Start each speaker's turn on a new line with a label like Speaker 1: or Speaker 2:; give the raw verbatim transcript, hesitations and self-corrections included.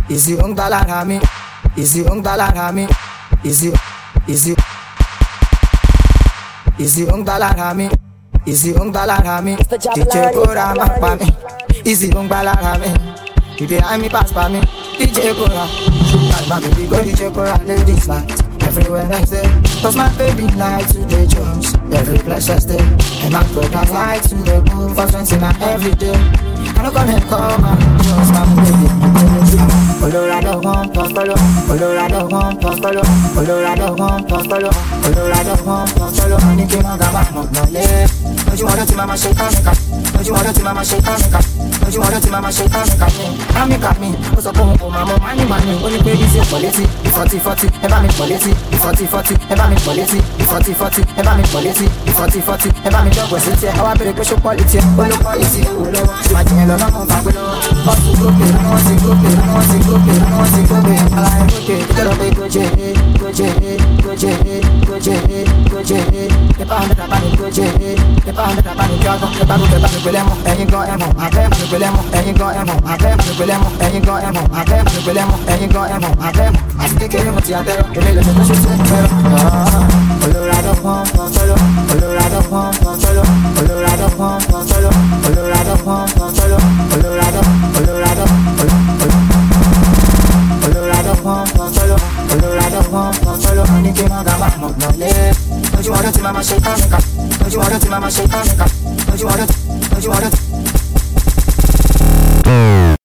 Speaker 1: Easy on lára mi, easy on lára mi, easy, easy, easy on lára mi, easy on lára mi. D J Kora ma pa mi, easy on lára mi. You behind me pass by me, D J Kora. My baby go D J Kora, ladies night everywhere next day. Cause my baby like to the Jones every pleasure stay. And my brothers like to the move for twenty my everyday. I don't gonna call my Jones, my baby. Colorado home, Postolo, Colorado home, Postolo, Colorado home, Postolo, Colorado home, Postolo. Honey came on Gaba, no no left. Don't you wanna see mama shake on me? Don't you wanna see mama shake on me? Don't you wanna see mama shake on me? Come me, come me. What's up, oh, mama, money, money. Only pay this your policy. Forty, forty, ever me policy. Forty, forty, ever me policy. Forty, forty, ever me policy. Forty, forty, ever me dog was it? How I break your quality? Oh, look, policy. Oh, look, my thing, I don't know, I'm going to go pay. I don't want to go pay. I don't want to go pay. I don't want to go pay. I like go pay. Get up, go J, go J, go J, go J, go J. The pound of the body, go J, the pound of the body, go the body, the body, Guillermo, and you go Emo, I bet the Guillermo, and you go Emo, I bet the Guillermo, and you go Emo, I bet the Guillermo, and you go Emo, I bet. I think you want to other, you need to shoot it. Colorado home, Postolo, Colorado home, Postolo, Colorado home, Postolo, Colorado home, Postolo, Colorado, Colorado, Colorado home, Postolo, Colorado home, Postolo. Honey came on Gaba, no no left. Don't you wanna see mama shake on me? Don't you wanna see mama shake on me? Don't you wanna, don't you wanna?